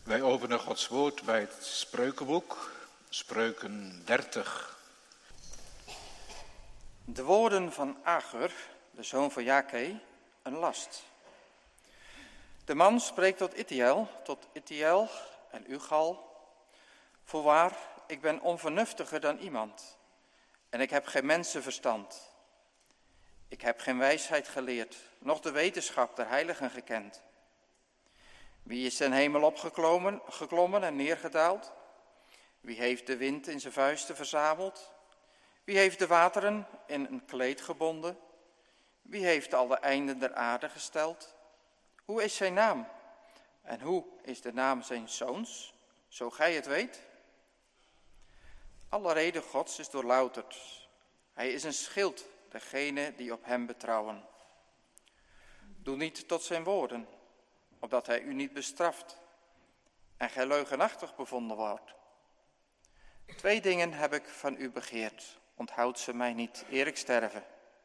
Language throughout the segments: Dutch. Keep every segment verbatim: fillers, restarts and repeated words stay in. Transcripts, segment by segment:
Wij openen Gods woord bij het Spreukenboek, Spreuken dertig. De woorden van Agur, de zoon van Jake, een last. De man spreekt tot Itiel, tot Itiel en Ugal. Voorwaar, ik ben onvernuftiger dan iemand en ik heb geen mensenverstand. Ik heb geen wijsheid geleerd, noch de wetenschap der heiligen gekend. Wie is ten hemel opgeklommen geklommen en neergedaald? Wie heeft de wind in zijn vuisten verzameld? Wie heeft de wateren in een kleed gebonden? Wie heeft al de einden der aarde gesteld? Hoe is zijn naam? En hoe is de naam zijn zoons? Zo gij het weet. Alle rede Gods is doorlouterd. Hij is een schild, degene die op hem betrouwen. Doe niet tot zijn woorden, opdat hij u niet bestraft en gij leugenachtig bevonden wordt. Twee dingen heb ik van u begeerd, onthoud ze mij niet, eer ik sterven.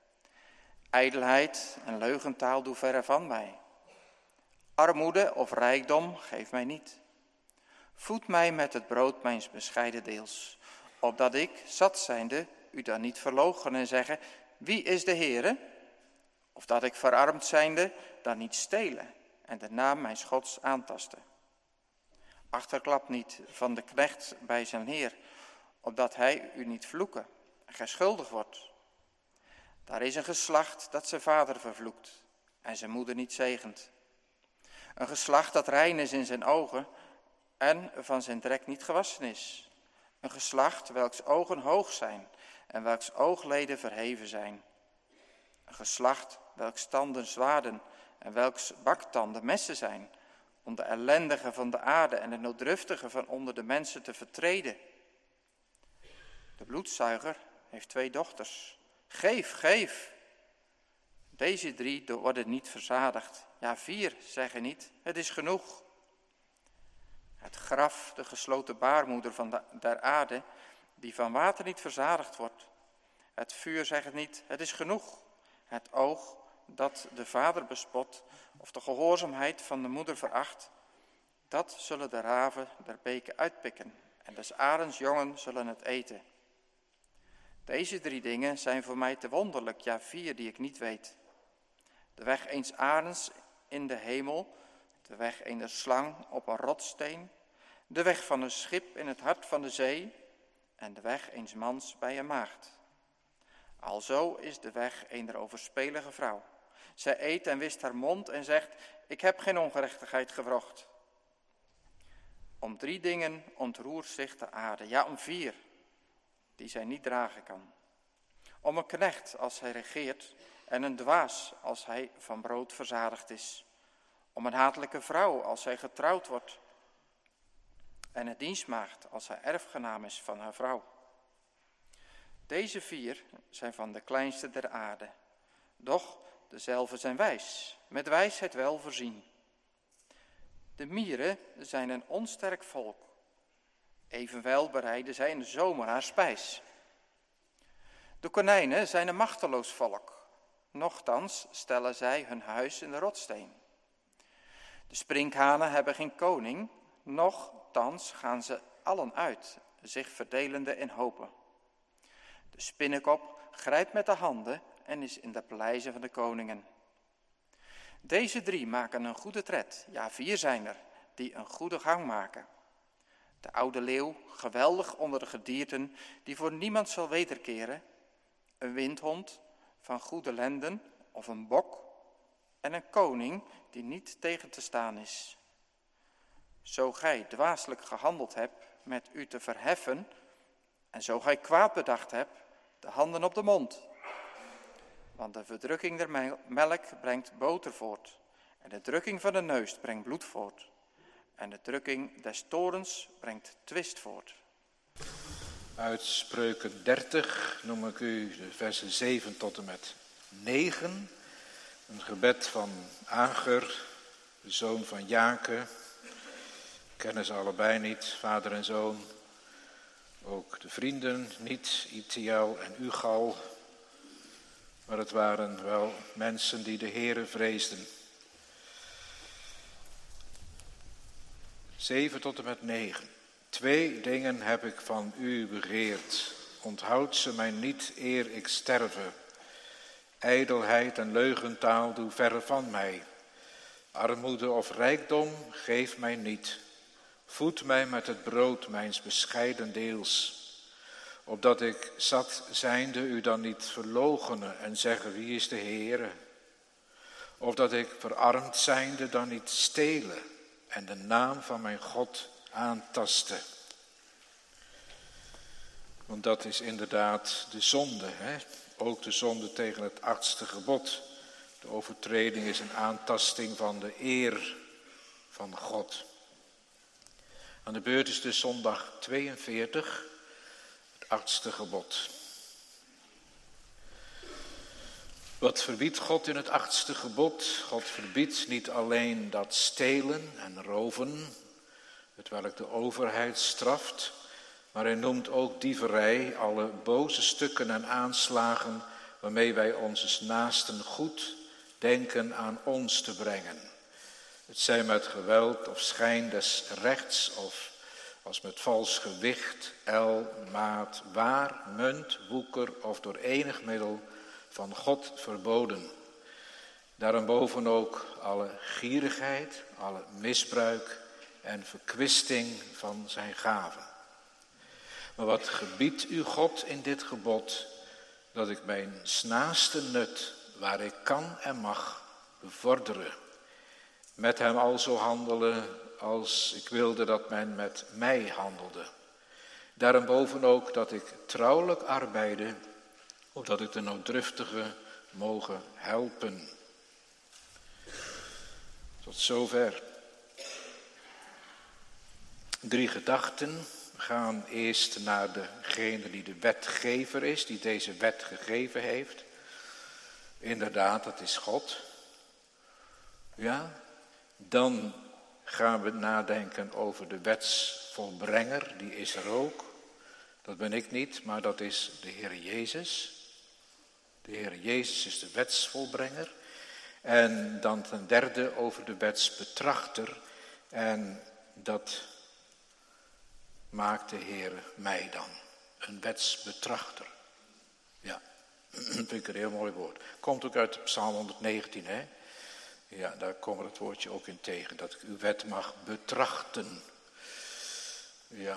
Ijdelheid en leugentaal doe verre van mij. Armoede of rijkdom geef mij niet. Voed mij met het brood mijns bescheiden deels, opdat ik, zat zijnde, u dan niet verloochenen en zeggen, wie is de Heere? Of dat ik verarmd zijnde, dan niet stelen en de naam mijns Gods aantasten. Achterklap niet van de knecht bij zijn Heer, opdat hij u niet vloeken en gij schuldig wordt. Daar is een geslacht dat zijn vader vervloekt en zijn moeder niet zegent. Een geslacht dat rein is in zijn ogen en van zijn drek niet gewassen is. Een geslacht welks ogen hoog zijn en welks oogleden verheven zijn. Een geslacht welks tanden zwaarden en welks baktanden messen zijn, om de ellendigen van de aarde en de nooddruftigen van onder de mensen te vertreden. De bloedzuiger heeft twee dochters. Geef, geef. Deze drie worden niet verzadigd. Ja, vier zeggen niet, het is genoeg. Het graf, de gesloten baarmoeder van de, der aarde, die van water niet verzadigd wordt. Het vuur zegt niet, het is genoeg. Het oog dat de vader bespot of de gehoorzaamheid van de moeder veracht, dat zullen de raven der beken uitpikken en des arends jongen zullen het eten. Deze drie dingen zijn voor mij te wonderlijk, ja vier die ik niet weet. De weg eens arends in de hemel, de weg eener slang op een rotsteen, de weg van een schip in het hart van de zee en de weg eens mans bij een maagd. Alzo is de weg eener overspelige vrouw. Zij eet en wist haar mond en zegt, ik heb geen ongerechtigheid gewrocht. Om drie dingen ontroert zich de aarde, ja om vier, die zij niet dragen kan. Om een knecht als hij regeert en een dwaas als hij van brood verzadigd is. Om een hatelijke vrouw als zij getrouwd wordt. En een dienstmaagd als hij erfgenaam is van haar vrouw. Deze vier zijn van de kleinste der aarde. Doch dezelfde zijn wijs, met wijsheid wel voorzien. De mieren zijn een onsterk volk. Evenwel bereiden zij in de zomer haar spijs. De konijnen zijn een machteloos volk. Nochtans stellen zij hun huis in de rotsteen. De sprinkhanen hebben geen koning. Nochtans gaan ze allen uit, zich verdelende in hopen. De spinnenkop grijpt met de handen en is in de paleizen van de koningen. Deze drie maken een goede tred, ja vier zijn er, die een goede gang maken. De oude leeuw, geweldig onder de gedierten, die voor niemand zal wederkeren. Een windhond van goede lenden of een bok. En een koning die niet tegen te staan is. Zo gij dwaaselijk gehandeld hebt met u te verheffen, en zo gij kwaad bedacht hebt, de handen op de mond. Want de verdrukking der melk brengt boter voort, en de drukking van de neus brengt bloed voort. En de drukking des torens brengt twist voort. Uit Spreuken dertig noem ik u de versen zeven tot en met negen. Een gebed van Agur, de zoon van Jake. Kennen ze allebei niet, vader en zoon. Ook de vrienden niet, Itiel en Ugal. Maar het waren wel mensen die de Heere vreesden. zeven tot en met negen. Twee dingen heb ik van u begeerd. Onthoud ze mij niet eer ik sterve. Ijdelheid en leugentaal doe verre van mij. Armoede of rijkdom geef mij niet. Voed mij met het brood mijns bescheiden deels. Opdat ik zat zijnde u dan niet verloochenen en zeggen wie is de Heere. Of dat ik verarmd zijnde dan niet stelen en de naam van mijn God aantasten. Want dat is inderdaad de zonde, hè? Ook de zonde tegen het achtste gebod. De overtreding is een aantasting van de eer van God. Aan de beurt is dus zondag tweeënveertig, het achtste gebod. Wat verbiedt God in het achtste gebod? God verbiedt niet alleen dat stelen en roven, hetwelk de overheid straft, maar hij noemt ook dieverij, alle boze stukken en aanslagen waarmee wij onze naasten goed denken aan ons te brengen. Het zij met geweld of schijn des rechts of als met vals gewicht, el, maat, waar, munt, woeker of door enig middel van God verboden. Daarboven ook alle gierigheid, alle misbruik en verkwisting van zijn gaven. Maar wat gebiedt u God in dit gebod? Dat ik mijn naaste nut, waar ik kan en mag, bevorderen. Met hem alzo handelen als ik wilde dat men met mij handelde. Daarboven ook dat ik trouwelijk arbeide, opdat ik de nooddruftige mogen helpen. Tot zover. Drie gedachten. We gaan eerst naar degene die de wetgever is, die deze wet gegeven heeft. Inderdaad, dat is God. Ja, dan gaan we nadenken over de wetsvolbrenger, die is er ook. Dat ben ik niet, maar dat is de Heer Jezus. De Heer Jezus is de wetsvolbrenger. En dan ten derde over de wetsbetrachter. En dat maakt de Heer mij dan. Een wetsbetrachter. Ja, dat vind ik een heel mooi woord. Komt ook uit Psalm honderdnegentien, hè. Ja, daar komt het woordje ook in tegen. Dat ik uw wet mag betrachten. Ja.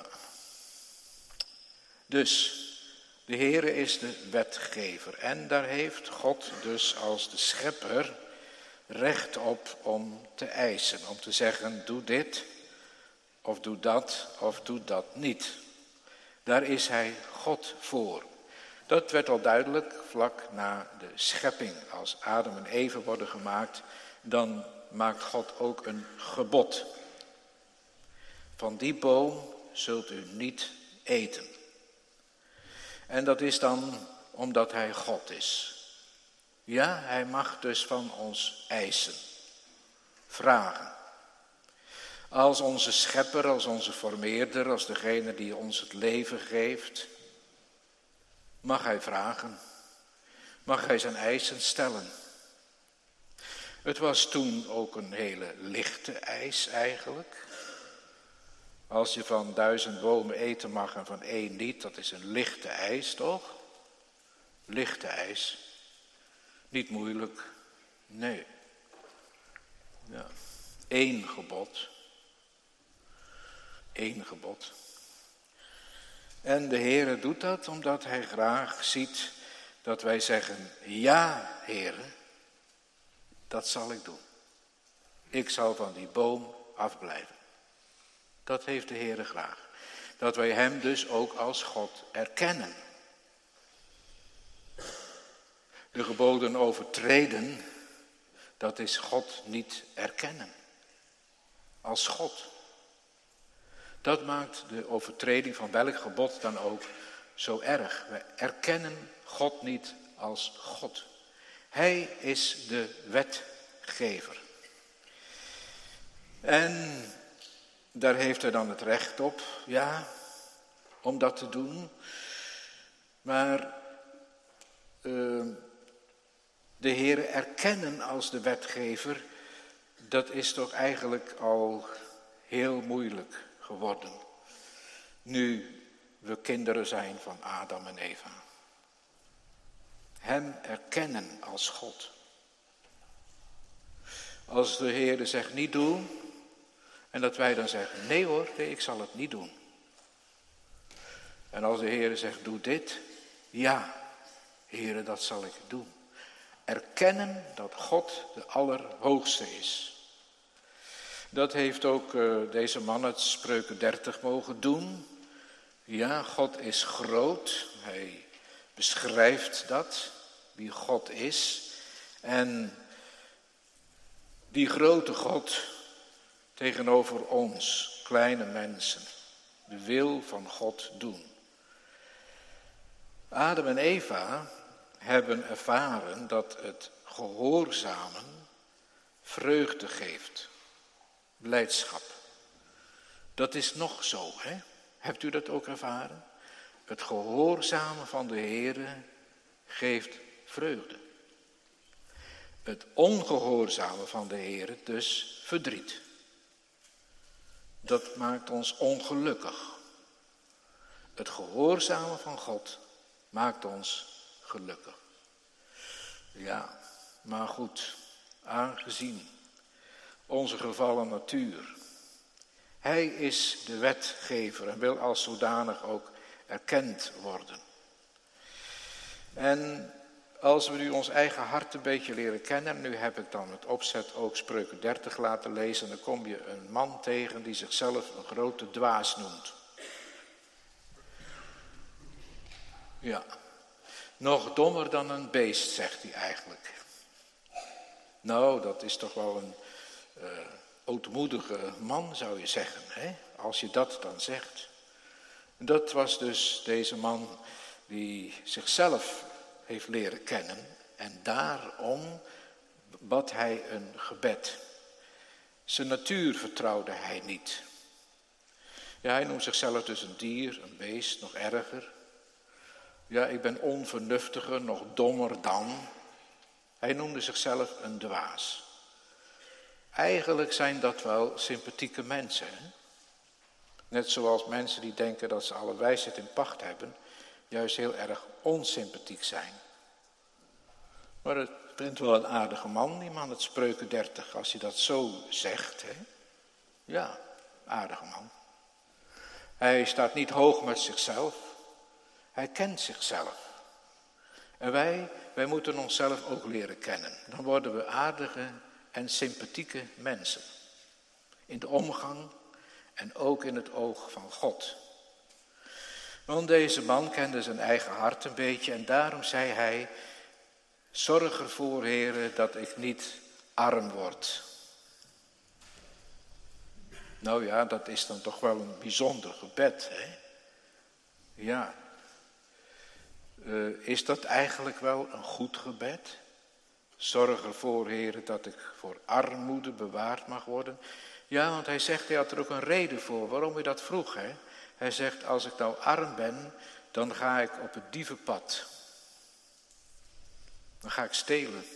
Dus, de Heere is de wetgever. En daar heeft God dus als de schepper recht op om te eisen. Om te zeggen, doe dit, of doe dat, of doe dat niet. Daar is hij God voor. Dat werd al duidelijk vlak na de schepping. Als Adam en Eva worden gemaakt, dan maakt God ook een gebod. Van die boom zult u niet eten. En dat is dan omdat hij God is. Ja, hij mag dus van ons eisen, vragen. Als onze schepper, als onze formeerder, als degene die ons het leven geeft, mag hij vragen. Mag hij zijn eisen stellen. Het was toen ook een hele lichte eis eigenlijk. Als je van duizend bomen eten mag en van één niet, dat is een lichte eis, toch? Lichte eis. Niet moeilijk. Nee. Ja. Eén gebod. Eén gebod. En de Heere doet dat omdat hij graag ziet dat wij zeggen, ja, Heere, dat zal ik doen. Ik zal van die boom afblijven. Dat heeft de Heere graag. Dat wij hem dus ook als God erkennen. De geboden overtreden, dat is God niet erkennen. Als God. Dat maakt de overtreding van welk gebod dan ook zo erg. We erkennen God niet als God. Hij is de wetgever. En daar heeft hij dan het recht op, ja, om dat te doen. Maar uh, de Heere erkennen als de wetgever, dat is toch eigenlijk al heel moeilijk geworden. Nu we kinderen zijn van Adam en Eva. Hem erkennen als God. Als de Heer zegt niet doen, en dat wij dan zeggen nee hoor, nee, ik zal het niet doen. En als de Heer zegt doe dit, ja, Heer, dat zal ik doen. Erkennen dat God de Allerhoogste is. Dat heeft ook uh, deze man uit Spreuken dertig mogen doen. Ja, God is groot. Hij beschrijft dat, wie God is. En die grote God tegenover ons, kleine mensen, de wil van God doen. Adam en Eva hebben ervaren dat het gehoorzamen vreugde geeft, blijdschap. Dat is nog zo, hè? Hebt u dat ook ervaren? Het gehoorzamen van de Heere geeft vreugde. Het ongehoorzamen van de Heere dus verdriet. Dat maakt ons ongelukkig. Het gehoorzamen van God maakt ons gelukkig. Ja, maar goed, aangezien onze gevallen natuur. Hij is de wetgever en wil als zodanig ook erkend worden. En als we nu ons eigen hart een beetje leren kennen, nu heb ik dan met opzet ook Spreuken dertig laten lezen, dan kom je een man tegen die zichzelf een grote dwaas noemt. Ja, nog dommer dan een beest, zegt hij eigenlijk. Nou, dat is toch wel een uh, ootmoedige man, zou je zeggen, hè? Als je dat dan zegt. Dat was dus deze man die zichzelf heeft leren kennen en daarom bad hij een gebed. Zijn natuur vertrouwde hij niet. Ja, hij noemt zichzelf dus een dier, een beest, nog erger. Ja, ik ben onvernuftiger, nog dommer dan. Hij noemde zichzelf een dwaas. Eigenlijk zijn dat wel sympathieke mensen. Hè? Net zoals mensen die denken dat ze alle wijsheid in pacht hebben, juist heel erg onsympathiek zijn. Maar het bent wel een aardige man, die man uit Spreuken dertig, als hij dat zo zegt. Hè? Ja, aardige man. Hij staat niet hoog met zichzelf. Hij kent zichzelf. En wij, wij moeten onszelf ook leren kennen. Dan worden we aardige en sympathieke mensen. In de omgang en ook in het oog van God. Want deze man kende zijn eigen hart een beetje en daarom zei hij: zorg ervoor, Heere, dat ik niet arm word. Nou ja, dat is dan toch wel een bijzonder gebed, hè? Ja. Uh, is dat eigenlijk wel een goed gebed? Zorg ervoor, Heere, dat ik voor armoede bewaard mag worden. Ja, want hij zegt, hij had er ook een reden voor waarom hij dat vroeg, hè? Hij zegt, als ik nou arm ben, dan ga ik op het dievenpad. Dan ga ik stelen.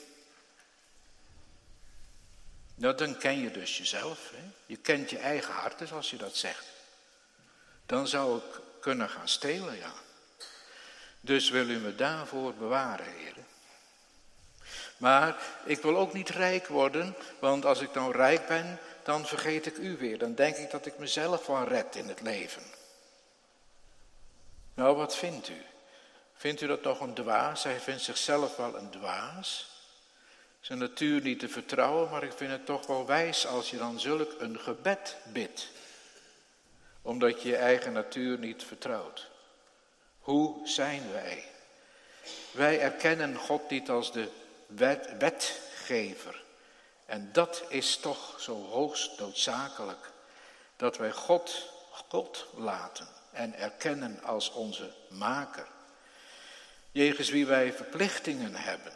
Nou, dan ken je dus jezelf. Hè? Je kent je eigen hart, dus als je dat zegt. Dan zou ik kunnen gaan stelen, ja. Dus wil u me daarvoor bewaren, heren. Maar ik wil ook niet rijk worden, want als ik nou rijk ben, dan vergeet ik u weer. Dan denk ik dat ik mezelf wel red in het leven. Nou, wat vindt u? Vindt u dat nog een dwaas? Hij vindt zichzelf wel een dwaas. Zijn natuur niet te vertrouwen, maar ik vind het toch wel wijs als je dan zulk een gebed bidt. Omdat je je eigen natuur niet vertrouwt. Hoe zijn wij? Wij erkennen God niet als de wet, wetgever. En dat is toch zo hoogst noodzakelijk. Dat wij God, God laten en erkennen als onze maker. Jegens wie wij verplichtingen hebben.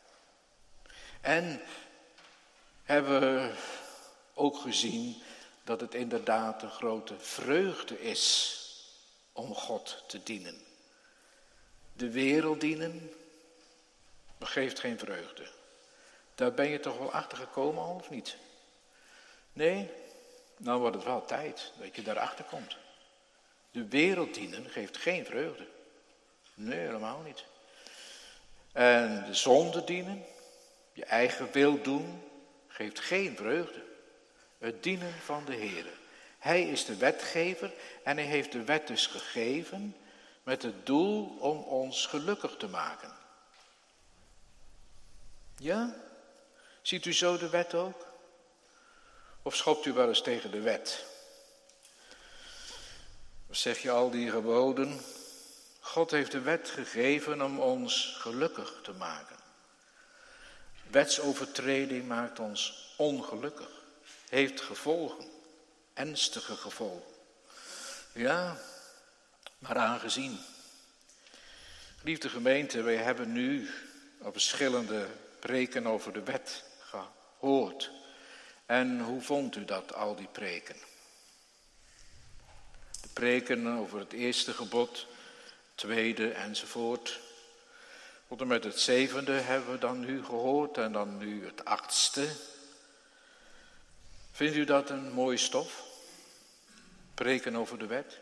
En hebben we ook gezien dat het inderdaad een grote vreugde is om God te dienen. De wereld dienen geeft geen vreugde. Daar ben je toch wel achter gekomen al, of niet? Nee, nou wordt het wel tijd dat je daarachter komt. De wereld dienen geeft geen vreugde. Nee, helemaal niet. En de zonde dienen, je eigen wil doen, geeft geen vreugde. Het dienen van de Heer. Hij is de wetgever en hij heeft de wet dus gegeven met het doel om ons gelukkig te maken. Ja? Ziet u zo de wet ook? Of schopt u wel eens tegen de wet? Of zeg je al die geboden? God heeft de wet gegeven om ons gelukkig te maken. Wetsovertreding maakt ons ongelukkig. Heeft gevolgen. Ernstige gevolgen. Ja, maar aangezien. Geliefde gemeente, wij hebben nu al verschillende preken over de wet gehoord. En hoe vond u dat, al die preken? De preken over het eerste gebod, tweede enzovoort. Tot en met het zevende hebben we dan nu gehoord en dan nu het achtste. Vindt u dat een mooie stof? Preken over de wet?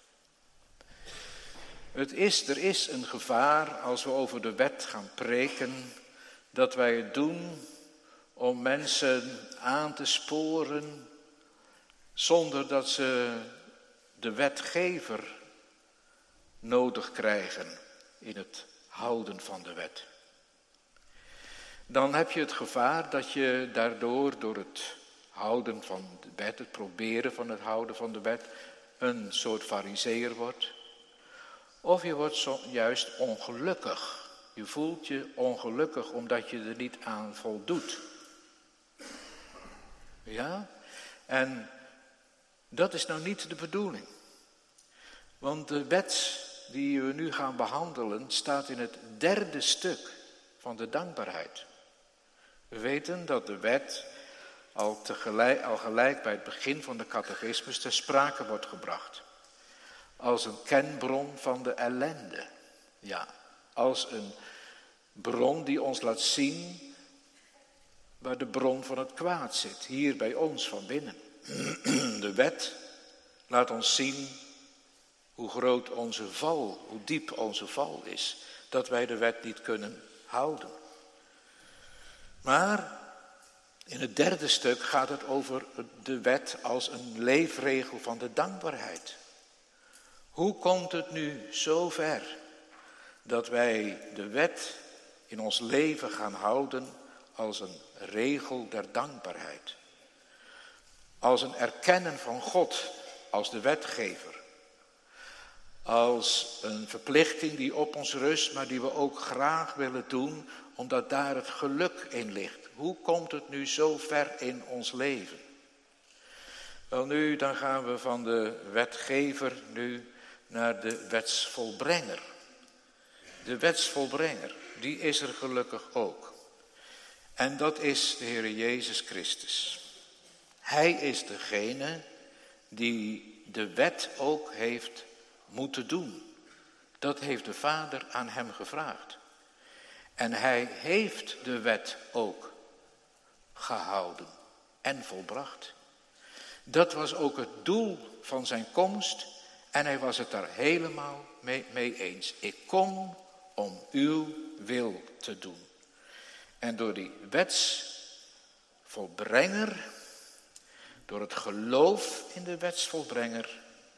Het is, er is een gevaar als we over de wet gaan preken, dat wij het doen om mensen aan te sporen zonder dat ze de wetgever nodig krijgen in het houden van de wet. Dan heb je het gevaar dat je daardoor, door het houden van de wet, het proberen van het houden van de wet, een soort farizeeër wordt. Of je wordt zo, juist ongelukkig. Je voelt je ongelukkig omdat je er niet aan voldoet. Ja? En dat is nou niet de bedoeling. Want de wet die we nu gaan behandelen staat in het derde stuk van de dankbaarheid. We weten dat de wet al, tegelijk, al gelijk bij het begin van de catechismus ter sprake wordt gebracht. Als een kenbron van de ellende. Ja, als een bron die ons laat zien waar de bron van het kwaad zit. Hier bij ons van binnen. De wet laat ons zien hoe groot onze val, hoe diep onze val is. Dat wij de wet niet kunnen houden. Maar in het derde stuk gaat het over de wet als een leefregel van de dankbaarheid. Hoe komt het nu zo ver dat wij de wet in ons leven gaan houden als een regel der dankbaarheid? Als een erkennen van God als de wetgever. Als een verplichting die op ons rust, maar die we ook graag willen doen, omdat daar het geluk in ligt. Hoe komt het nu zo ver in ons leven? Wel nu, dan gaan we van de wetgever nu naar de wetsvolbrenger. De wetsvolbrenger, die is er gelukkig ook. En dat is de Heer Jezus Christus. Hij is degene die de wet ook heeft moeten doen. Dat heeft de Vader aan hem gevraagd. En hij heeft de wet ook gehouden en volbracht. Dat was ook het doel van zijn komst en hij was het daar helemaal mee, mee eens. Ik kom om uw wil te doen. En door die wetsvolbrenger, door het geloof in de wetsvolbrenger,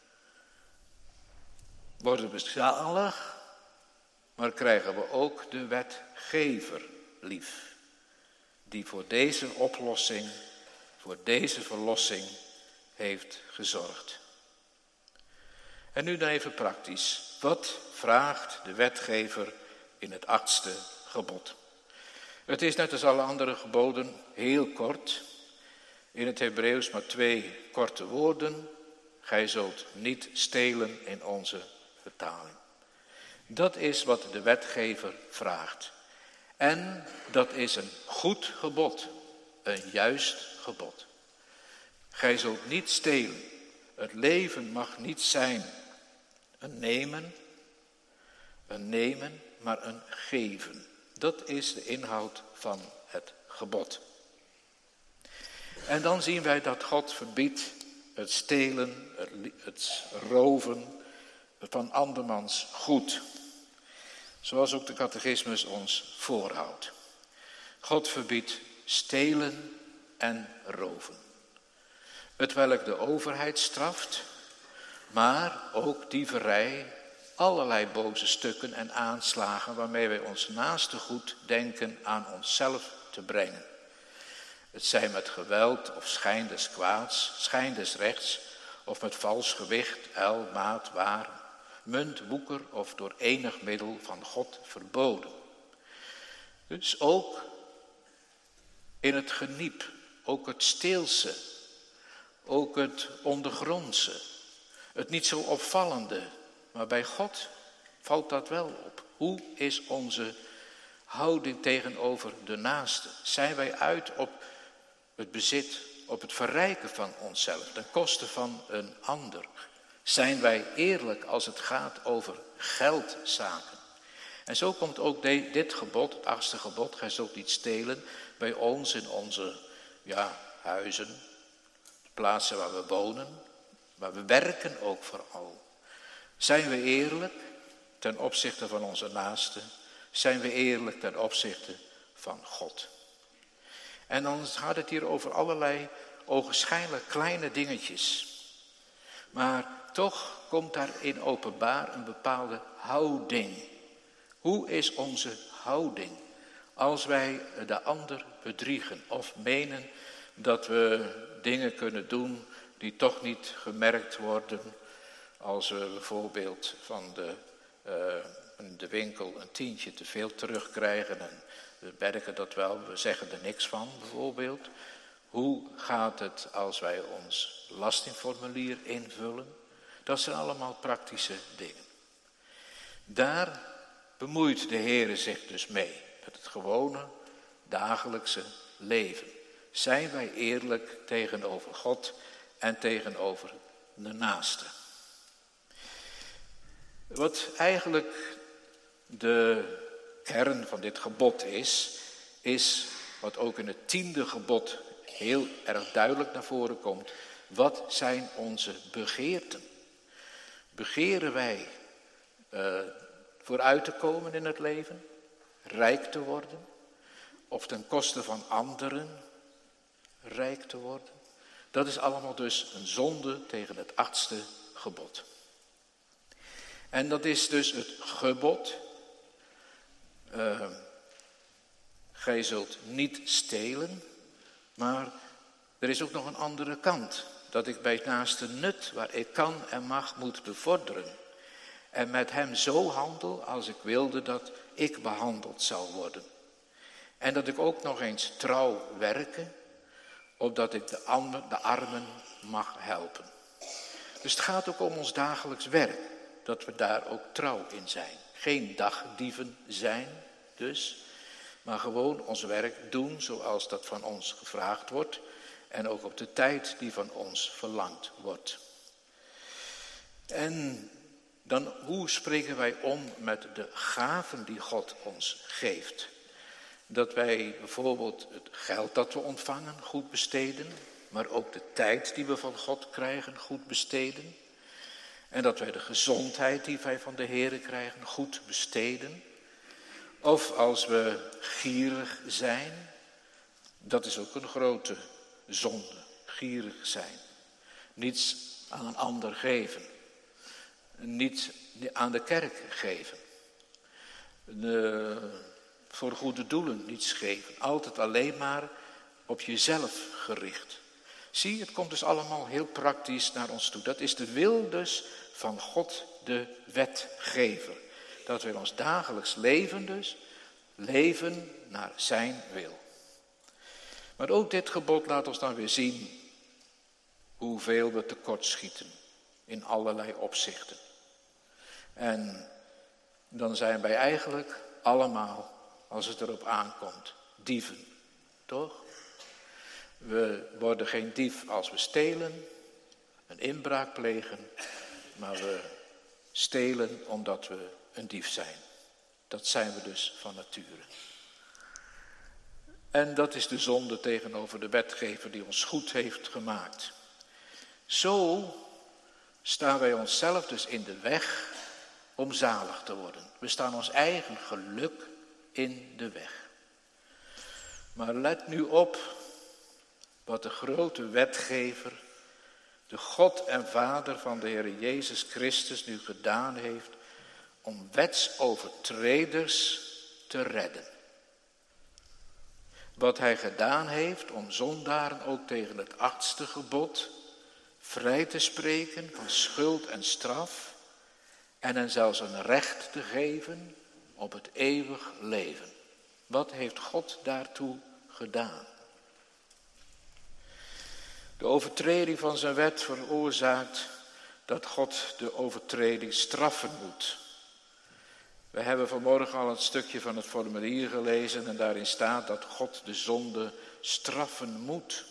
worden we zalig, maar krijgen we ook de wetgever lief. Die voor deze oplossing, voor deze verlossing heeft gezorgd. En nu dan even praktisch. Wat vraagt de wetgever in het achtste gebod? Het is net als alle andere geboden heel kort. In het Hebreeuws maar twee korte woorden. Gij zult niet stelen in onze vertaling. Dat is wat de wetgever vraagt. En dat is een goed gebod. Een juist gebod. Gij zult niet stelen. Het leven mag niet zijn een nemen, een nemen, maar een geven. Dat is de inhoud van het gebod. En dan zien wij dat God verbiedt het stelen, het, het roven van andermans goed. Zoals ook de catechismus ons voorhoudt. God verbiedt stelen en roven. Hetwelk de overheid straft, maar ook dieverij, allerlei boze stukken en aanslagen waarmee wij ons naaste goed denken aan onszelf te brengen. Het zij met geweld of schijn des kwaads, schijn des rechts, of met vals gewicht, el, maat, waar, munt, woeker of door enig middel van God verboden. Dus ook in het geniep, ook het steelse, ook het ondergrondse, het niet zo opvallende, maar bij God valt dat wel op. Hoe is onze houding tegenover de naaste? Zijn wij uit op het bezit, op het verrijken van onszelf, ten koste van een ander? Zijn wij eerlijk als het gaat over geldzaken? En zo komt ook de, dit gebod, het achtste gebod, gij zult niet stelen, bij ons in onze ja, huizen, plaatsen waar we wonen, waar we werken ook vooral. Zijn we eerlijk ten opzichte van onze naasten? Zijn we eerlijk ten opzichte van God? En dan gaat het hier over allerlei ogenschijnlijk kleine dingetjes. Maar toch komt daar in openbaar een bepaalde houding. Hoe is onze houding als wij de ander bedriegen of menen dat we dingen kunnen doen die toch niet gemerkt worden? Als we bijvoorbeeld van de, uh, de winkel een tientje te veel terugkrijgen en we merken dat wel, we zeggen er niks van bijvoorbeeld. Hoe gaat het als wij ons belastingformulier invullen? Dat zijn allemaal praktische dingen. Daar bemoeit de Heere zich dus mee, met het gewone dagelijkse leven. Zijn wij eerlijk tegenover God en tegenover de naaste? Wat eigenlijk de kern van dit gebod is, is wat ook in het tiende gebod heel erg duidelijk naar voren komt. Wat zijn onze begeerten? Begeren wij uh, vooruit te komen in het leven, rijk te worden, of ten koste van anderen rijk te worden? Dat is allemaal dus een zonde tegen het achtste gebod. En dat is dus het gebod. Uh, gij zult niet stelen, maar er is ook nog een andere kant. Dat ik bij het naaste nut, waar ik kan en mag, moet bevorderen. En met hem zo handel als ik wilde dat ik behandeld zou worden. En dat ik ook nog eens trouw werken, opdat ik de, ander, de armen mag helpen. Dus het gaat ook om ons dagelijks werk, dat we daar ook trouw in zijn. Geen dagdieven zijn dus, maar gewoon ons werk doen zoals dat van ons gevraagd wordt. En ook op de tijd die van ons verlangd wordt. En dan, hoe spreken wij om met de gaven die God ons geeft? Dat wij bijvoorbeeld het geld dat we ontvangen goed besteden, maar ook de tijd die we van God krijgen goed besteden. En dat wij de gezondheid die wij van de Heere krijgen goed besteden. Of als we gierig zijn, dat is ook een grote zonde, gierig zijn. Niets aan een ander geven. Niets aan de kerk geven. De, voor goede doelen niets geven. Altijd alleen maar op jezelf gericht. Zie, het komt dus allemaal heel praktisch naar ons toe. Dat is de wil dus van God de wetgever. Dat we in ons dagelijks leven dus leven naar zijn wil. Maar ook dit gebod laat ons dan weer zien hoeveel we tekortschieten in allerlei opzichten. En dan zijn wij eigenlijk allemaal, als het erop aankomt, dieven, toch? We worden geen dief als we stelen, een inbraak plegen, maar we stelen omdat we een dief zijn. Dat zijn we dus van nature. En dat is de zonde tegenover de wetgever die ons goed heeft gemaakt. Zo staan wij onszelf dus in de weg om zalig te worden. We staan ons eigen geluk in de weg. Maar let nu op wat de grote wetgever, de God en Vader van de Heer Jezus Christus nu gedaan heeft om wetsovertreders te redden. Wat hij gedaan heeft om zondaren ook tegen het achtste gebod vrij te spreken van schuld en straf en hen zelfs een recht te geven op het eeuwig leven. Wat heeft God daartoe gedaan? De overtreding van zijn wet veroorzaakt dat God de overtreding straffen moet. We hebben vanmorgen al een stukje van het formulier gelezen en daarin staat dat God de zonde straffen moet.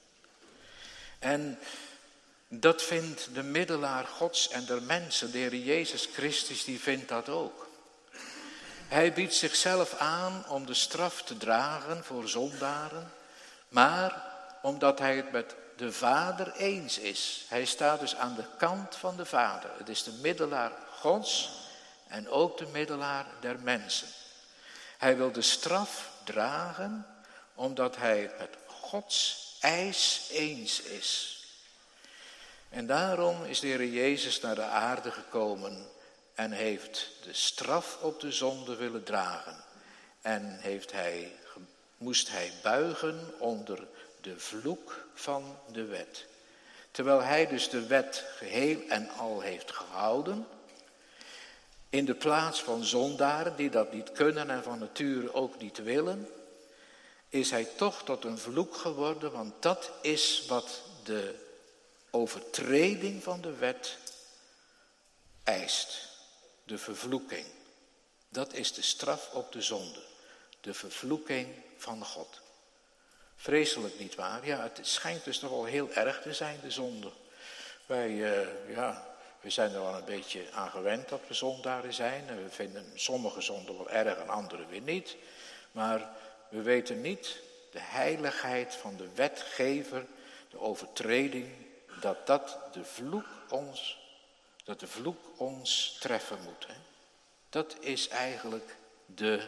En dat vindt de middelaar Gods en der mensen, de Heer Jezus Christus, die vindt dat ook. Hij biedt zichzelf aan om de straf te dragen voor zondaren, maar omdat hij het met de Vader eens is. Hij staat dus aan de kant van de Vader. Het is de middelaar Gods en ook de middelaar der mensen. Hij wil de straf dragen omdat hij het met Gods eis eens is. En daarom is de Heer Jezus naar de aarde gekomen en heeft de straf op de zonde willen dragen. En heeft hij, moest hij buigen onder de vloek van de wet. Terwijl hij dus de wet geheel en al heeft gehouden, in de plaats van zondaren die dat niet kunnen en van nature ook niet willen, is hij toch tot een vloek geworden, want dat is wat de overtreding van de wet eist. De vervloeking. Dat is de straf op de zonde. De vervloeking van God. Vreselijk niet waar? Ja, het schijnt dus toch wel heel erg te zijn, de zonde. Wij, uh, ja, we zijn er wel een beetje aan gewend dat we zondaren zijn. En we vinden sommige zonden wel erg en andere weer niet. Maar we weten niet de heiligheid van de wetgever, de overtreding, dat dat de vloek ons, dat de vloek ons treffen moet. Hè? Dat is eigenlijk de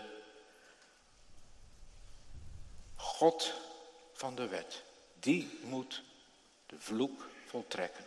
God van de wet. Die moet de vloek voltrekken.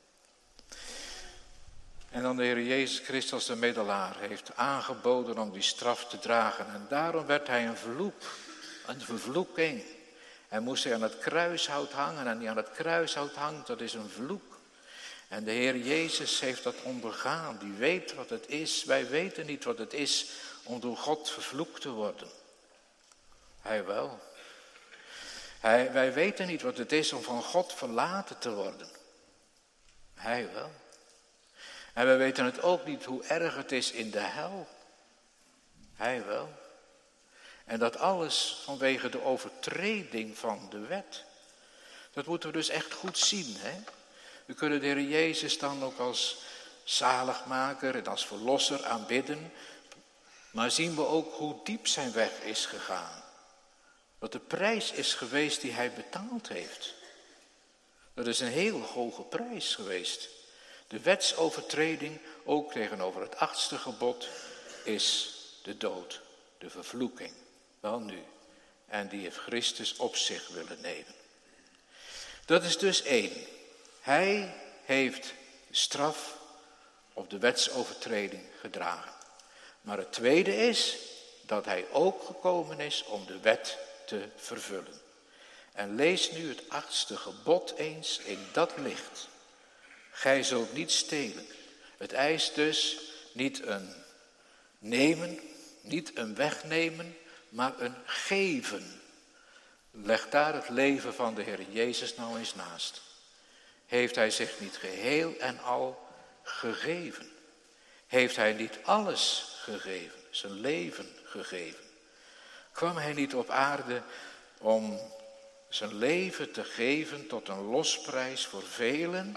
En dan de Heer Jezus Christus als de middelaar heeft aangeboden om die straf te dragen. En daarom werd hij een vloek, een vervloeking. En moest hij aan het kruishout hangen. En die aan het kruishout hangt, dat is een vloek. En de Heer Jezus heeft dat ondergaan. Die weet wat het is. Wij weten niet wat het is om door God vervloekt te worden. Hij wel. Hij, wij weten niet wat het is om van God verlaten te worden. Hij wel. En wij weten het ook niet hoe erg het is in de hel. Hij wel. En dat alles vanwege de overtreding van de wet. Dat moeten we dus echt goed zien. Hè? We kunnen de Heer Jezus dan ook als zaligmaker en als verlosser aanbidden. Maar zien we ook hoe diep zijn weg is gegaan. Wat de prijs is geweest die hij betaald heeft. Dat is een heel hoge prijs geweest. De wetsovertreding, ook tegenover het achtste gebod, is de dood, de vervloeking. Wel nu, en die heeft Christus op zich willen nemen. Dat is dus één. Hij heeft de straf op de wetsovertreding gedragen. Maar het tweede is dat hij ook gekomen is om de wet te vervullen. En lees nu het achtste gebod eens in dat licht. Gij zult niet stelen. Het eist dus niet een nemen, niet een wegnemen, maar een geven. Leg daar het leven van de Heer Jezus nou eens naast. Heeft hij zich niet geheel en al gegeven? Heeft hij niet alles gegeven, zijn leven gegeven? Kwam hij niet op aarde om zijn leven te geven tot een losprijs voor velen?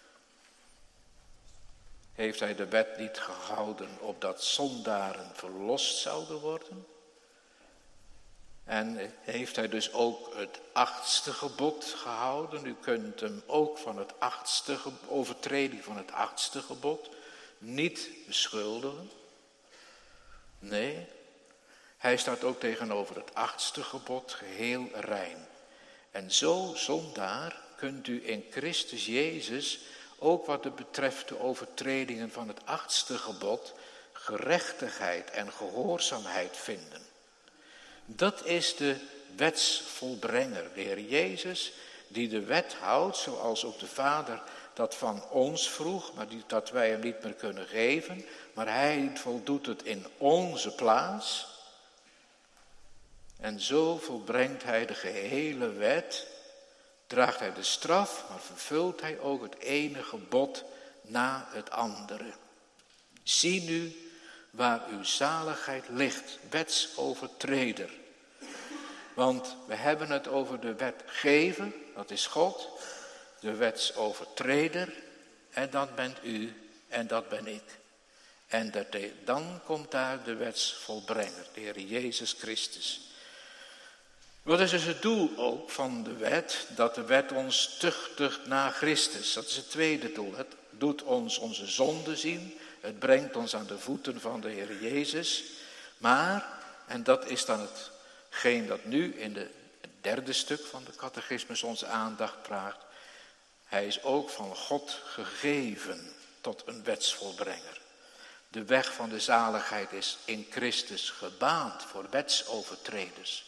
Heeft hij de wet niet gehouden opdat zondaren verlost zouden worden? En heeft hij dus ook het achtste gebod gehouden. U kunt hem ook van het achtste ge- overtreding van het achtste gebod niet beschuldigen. Nee, hij staat ook tegenover het achtste gebod geheel rein. En zo, zondaar, kunt u in Christus Jezus ook wat het betreft de overtredingen van het achtste gebod gerechtigheid en gehoorzaamheid vinden. Dat is de wetsvolbrenger, de Heer Jezus, die de wet houdt zoals ook de Vader dat van ons vroeg, maar die, dat wij hem niet meer kunnen geven. Maar hij voldoet het in onze plaats. En zo volbrengt hij de gehele wet, draagt hij de straf, maar vervult hij ook het ene gebod na het andere. Zie nu waar uw zaligheid ligt, wetsovertreder. Want we hebben het over de wetgever, dat is God, de wetsovertreder, en dat bent u en dat ben ik. En dat, dan komt daar de wetsvolbrenger, de Heer Jezus Christus. Wat is dus het doel ook van de wet? Dat de wet ons tuchtigt naar Christus. Dat is het tweede doel. Het doet ons onze zonde zien. Het brengt ons aan de voeten van de Heer Jezus. Maar, en dat is dan hetgeen dat nu in de, het derde stuk van de catechismus onze aandacht vraagt. Hij is ook van God gegeven tot een wetsvolbrenger. De weg van de zaligheid is in Christus gebaand voor wetsovertreders.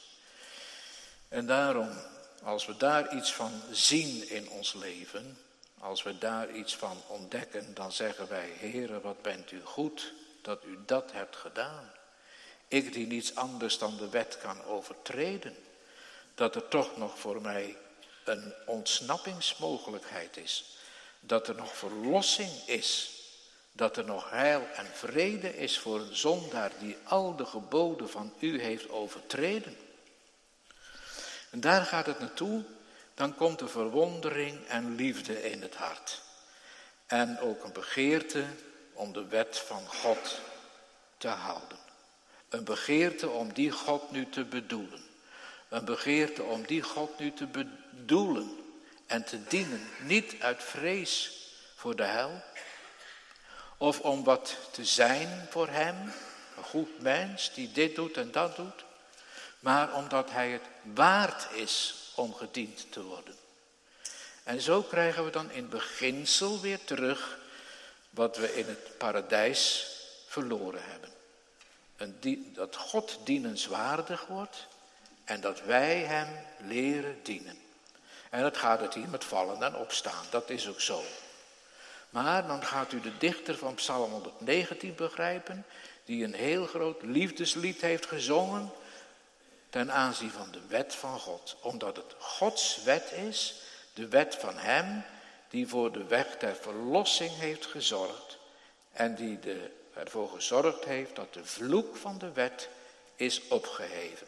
En daarom, als we daar iets van zien in ons leven, als we daar iets van ontdekken, dan zeggen wij, Heere, wat bent u goed dat u dat hebt gedaan. Ik die niets anders dan de wet kan overtreden, dat er toch nog voor mij een ontsnappingsmogelijkheid is, dat er nog verlossing is, dat er nog heil en vrede is voor een zondaar die al de geboden van u heeft overtreden. En daar gaat het naartoe, dan komt er verwondering en liefde in het hart. En ook een begeerte om de wet van God te houden. Een begeerte om die God nu te bedoelen. Een begeerte om die God nu te bedoelen en te dienen. Niet uit vrees voor de hel. Of om wat te zijn voor hem. Een goed mens die dit doet en dat doet. Maar omdat hij het waard is om gediend te worden. En zo krijgen we dan in beginsel weer terug wat we in het paradijs verloren hebben. Een die, dat God dienenswaardig wordt en dat wij hem leren dienen. En dat gaat het hier met vallen en opstaan, dat is ook zo. Maar dan gaat u de dichter van Psalm honderdnegentien begrijpen, die een heel groot liefdeslied heeft gezongen ten aanzien van de wet van God. Omdat het Gods wet is, de wet van hem die voor de weg der verlossing heeft gezorgd. En die de, ervoor gezorgd heeft dat de vloek van de wet is opgeheven.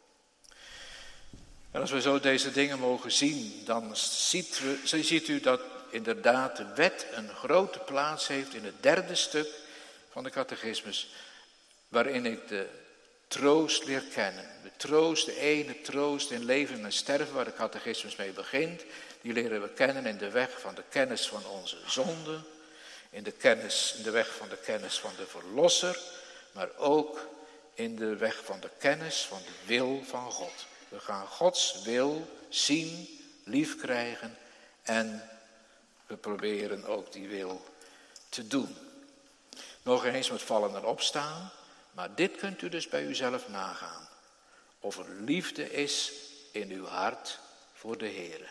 En als we zo deze dingen mogen zien, dan ziet, we, ziet u dat inderdaad de wet een grote plaats heeft in het derde stuk van de catechismus. Waarin ik de troost leer kennen. De troost, de ene troost in leven en sterven waar de catechismus mee begint. Die leren we kennen in de weg van de kennis van onze zonde. In de, kennis, in de weg van de kennis van de verlosser. Maar ook in de weg van de kennis van de wil van God. We gaan Gods wil zien, lief krijgen en we proberen ook die wil te doen. Nog eens met vallen en opstaan. Maar dit kunt u dus bij uzelf nagaan. Of er liefde is in uw hart voor de Heere.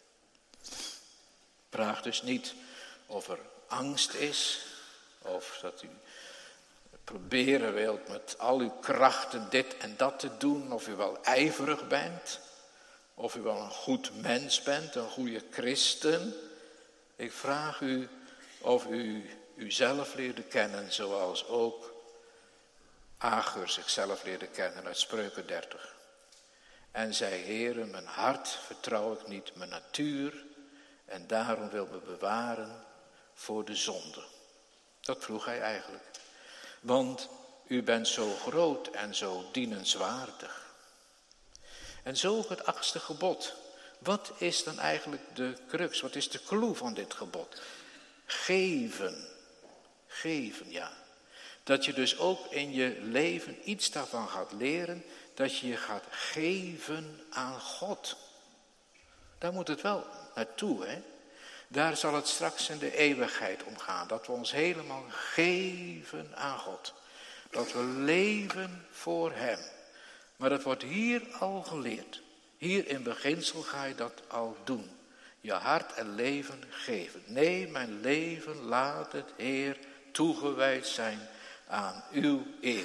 Vraag dus niet of er angst is. Of dat u proberen wilt met al uw krachten dit en dat te doen. Of u wel ijverig bent. Of u wel een goed mens bent, een goede christen. Ik vraag u of u uzelf leerde kennen zoals ook Agur zichzelf leerde kennen uit Spreuken dertig. En zei, Heere, mijn hart vertrouw ik niet, mijn natuur, en daarom wil me bewaren voor de zonde. Dat vroeg hij eigenlijk. Want u bent zo groot en zo dienenswaardig. En zo ook het achtste gebod. Wat is dan eigenlijk de crux? Wat is de clue van dit gebod? Geven. Geven, ja. Dat je dus ook in je leven iets daarvan gaat leren, dat je je gaat geven aan God. Daar moet het wel naartoe, hè. Daar zal het straks in de eeuwigheid om gaan. Dat we ons helemaal geven aan God. Dat we leven voor Hem. Maar dat wordt hier al geleerd. Hier in beginsel ga je dat al doen. Je hart en leven geven. Nee, mijn leven laat het Heer toegewijd zijn aan uw eer.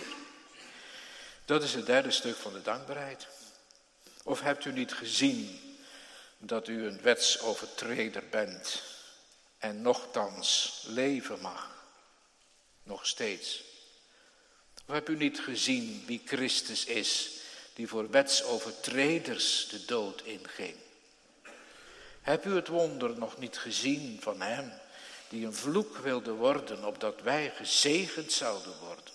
Dat is het derde stuk van de dankbaarheid. Of hebt u niet gezien dat u een wetsovertreder bent en nochtans leven mag? Nog steeds. Of hebt u niet gezien wie Christus is, die voor wetsovertreders de dood inging? Hebt u het wonder nog niet gezien van hem, die een vloek wilde worden, opdat wij gezegend zouden worden?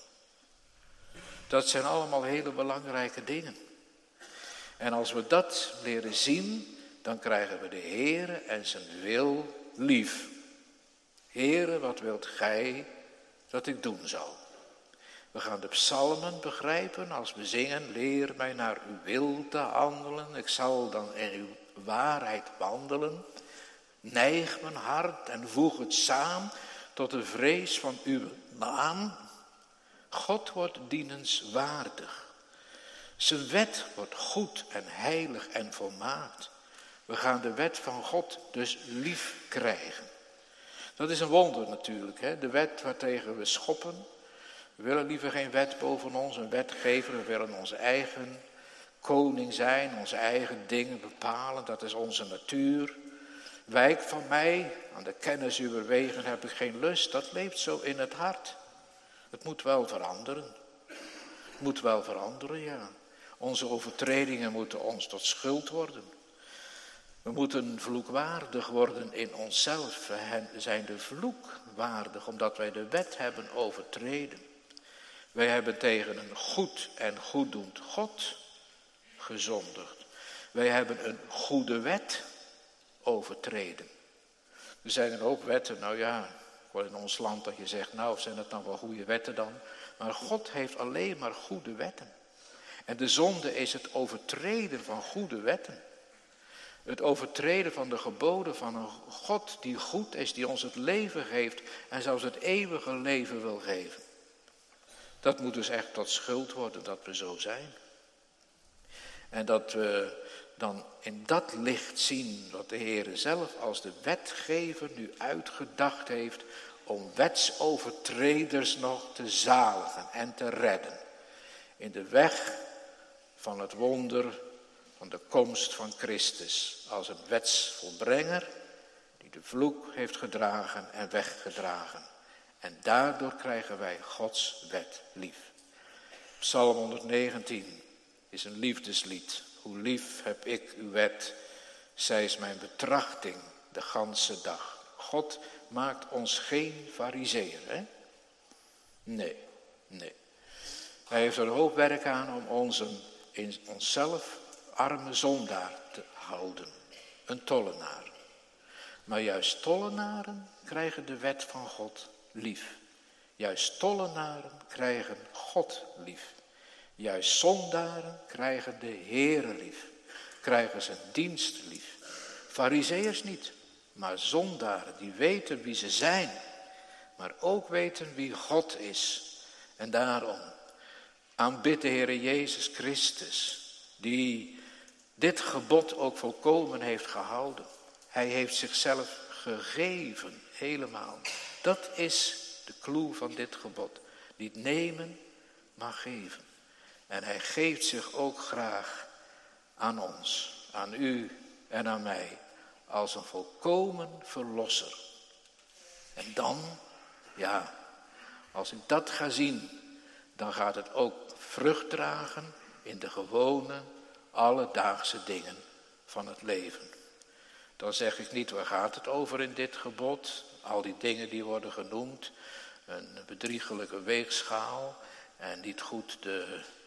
Dat zijn allemaal hele belangrijke dingen. En als we dat leren zien, dan krijgen we de Heere en zijn wil lief. Heere, wat wilt gij dat ik doen zal? We gaan de psalmen begrijpen als we zingen, leer mij naar uw wil te handelen. Ik zal dan in uw waarheid wandelen. Neig mijn hart en voeg het samen tot de vrees van uw naam. God wordt dienenswaardig. Zijn wet wordt goed en heilig en volmaakt. We gaan de wet van God dus lief krijgen. Dat is een wonder natuurlijk, hè? De wet waartegen we schoppen. We willen liever geen wet boven ons, een wetgever. We willen onze eigen koning zijn, onze eigen dingen bepalen. Dat is onze natuur. Wijk van mij, aan de kennis uwer wegen heb ik geen lust. Dat leeft zo in het hart. Het moet wel veranderen. Het moet wel veranderen, ja. Onze overtredingen moeten ons tot schuld worden. We moeten vloekwaardig worden in onszelf. We zijn de vloek waardig, omdat wij de wet hebben overtreden. Wij hebben tegen een goed en goeddoend God gezondigd. Wij hebben een goede wet overtreden. Er zijn een hoop wetten, nou ja, ik hoor in ons land dat je zegt, nou zijn dat dan wel goede wetten dan? Maar God heeft alleen maar goede wetten. En de zonde is het overtreden van goede wetten. Het overtreden van de geboden van een God die goed is, die ons het leven geeft en zelfs het eeuwige leven wil geven. Dat moet dus echt tot schuld worden dat we zo zijn. En dat we dan in dat licht zien wat de Heere zelf als de wetgever nu uitgedacht heeft om wetsovertreders nog te zaligen en te redden. In de weg van het wonder van de komst van Christus als een wetsvolbrenger die de vloek heeft gedragen en weggedragen. En daardoor krijgen wij Gods wet lief. Psalm honderdnegentien is een liefdeslied. Hoe lief heb ik uw wet, zij is mijn betrachting de ganse dag. God maakt ons geen farizeeër, hè? Nee, nee. Hij heeft er een hoop werk aan om ons een, in onszelf arme zondaar te houden. Een tollenaar. Maar juist tollenaren krijgen de wet van God lief. Juist tollenaren krijgen God lief. Juist zondaren krijgen de Heere lief. Krijgen zijn dienst lief. Farizeeërs niet, maar zondaren die weten wie ze zijn. Maar ook weten wie God is. En daarom aanbid de Heere Jezus Christus. Die dit gebod ook volkomen heeft gehouden. Hij heeft zichzelf gegeven, helemaal. Dat is de clue van dit gebod. Niet nemen, maar geven. En hij geeft zich ook graag aan ons, aan u en aan mij, als een volkomen verlosser. En dan, ja, als ik dat ga zien, dan gaat het ook vrucht dragen in de gewone, alledaagse dingen van het leven. Dan zeg ik niet, waar gaat het over in dit gebod? Al die dingen die worden genoemd, een bedriegelijke weegschaal en niet goed de,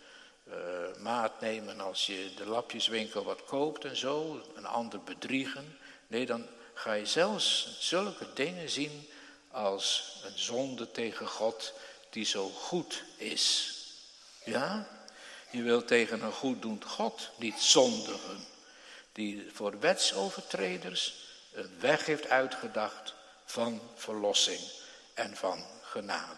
uh, maat nemen als je de lapjeswinkel wat koopt en zo, een ander bedriegen. Nee, dan ga je zelfs zulke dingen zien als een zonde tegen God die zo goed is. Ja, je wilt tegen een goeddoend God niet zondigen, die voor wetsovertreders een weg heeft uitgedacht van verlossing en van genade.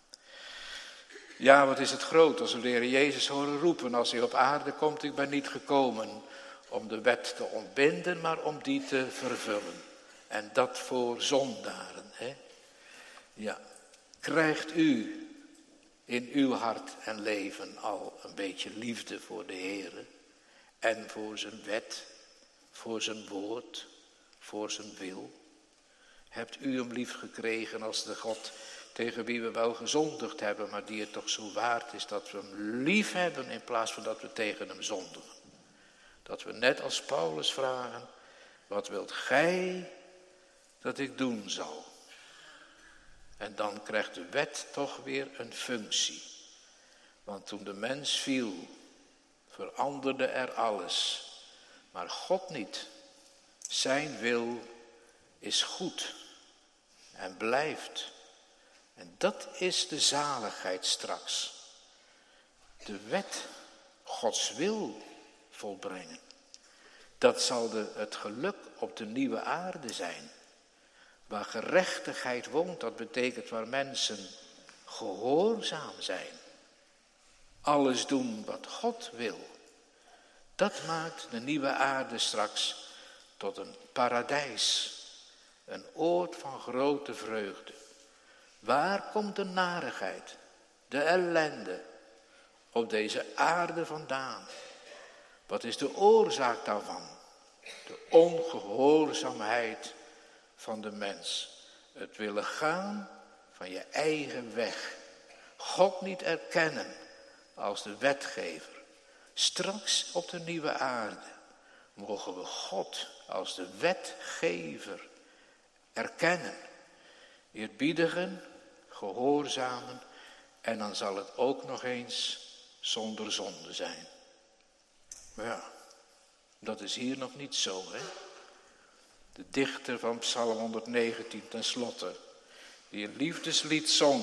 Ja, wat is het groot als we de Heer Jezus horen roepen als hij op aarde komt: ik ben niet gekomen om de wet te ontbinden, maar om die te vervullen. En dat voor zondaren. Hè? Ja, krijgt u in uw hart en leven al een beetje liefde voor de Heer en voor zijn wet, voor zijn woord, voor zijn wil? Hebt u hem lief gekregen als de God tegen wie we wel gezondigd hebben, maar die het toch zo waard is dat we hem lief hebben in plaats van dat we tegen hem zondigen? Dat we net als Paulus vragen: wat wilt gij dat ik doen zal? En dan krijgt de wet toch weer een functie. Want toen de mens viel, veranderde er alles. Maar God niet. Zijn wil is goed en blijft. En dat is de zaligheid straks. De wet, Gods wil volbrengen. Dat zal de, het geluk op de nieuwe aarde zijn. Waar gerechtigheid woont, dat betekent waar mensen gehoorzaam zijn. Alles doen wat God wil. Dat maakt de nieuwe aarde straks tot een paradijs. Een oord van grote vreugde. Waar komt de narigheid, de ellende op deze aarde vandaan? Wat is de oorzaak daarvan? De ongehoorzaamheid van de mens. Het willen gaan van je eigen weg. God niet erkennen als de wetgever. Straks op de nieuwe aarde mogen we God als de wetgever erkennen. Eerbiedigen, gehoorzamen, en dan zal het ook nog eens zonder zonde zijn. Maar ja, dat is hier nog niet zo, hè? De dichter van Psalm honderdnegentien tenslotte, die een liefdeslied zong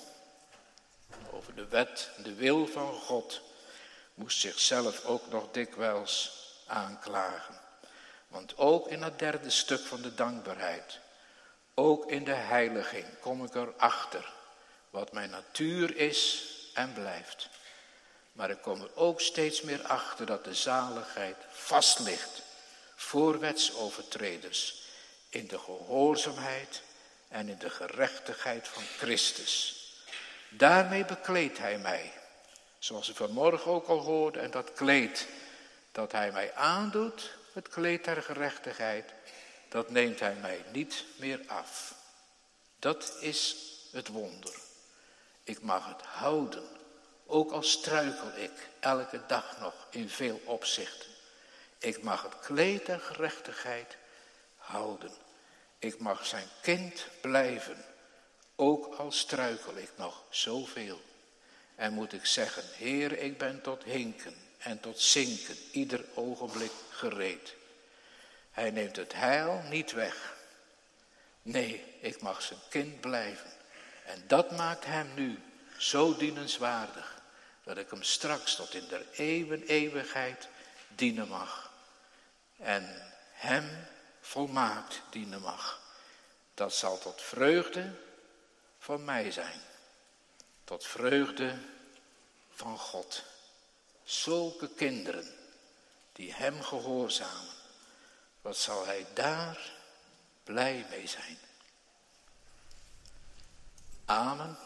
over de wet en de wil van God, moest zichzelf ook nog dikwijls aanklagen. Want ook in het derde stuk van de dankbaarheid, ook in de heiliging, kom ik erachter wat mijn natuur is en blijft. Maar ik kom er ook steeds meer achter dat de zaligheid vast ligt voor wetsovertreders in de gehoorzaamheid en in de gerechtigheid van Christus. Daarmee bekleedt hij mij, zoals we vanmorgen ook al hoorden, en dat kleed dat hij mij aandoet, het kleed der gerechtigheid, dat neemt hij mij niet meer af. Dat is het wonder. Ik mag het houden, ook al struikel ik elke dag nog in veel opzichten. Ik mag het kleed der gerechtigheid houden. Ik mag zijn kind blijven, ook al struikel ik nog zoveel. En moet ik zeggen: Heer, ik ben tot hinken en tot zinken ieder ogenblik gereed. Hij neemt het heil niet weg. Nee, ik mag zijn kind blijven. En dat maakt hem nu zo dienenswaardig, dat ik hem straks tot in der eeuwen eeuwigheid dienen mag. En hem volmaakt dienen mag. Dat zal tot vreugde van mij zijn. Tot vreugde van God. Zulke kinderen die hem gehoorzamen. Wat zal hij daar blij mee zijn. Amen.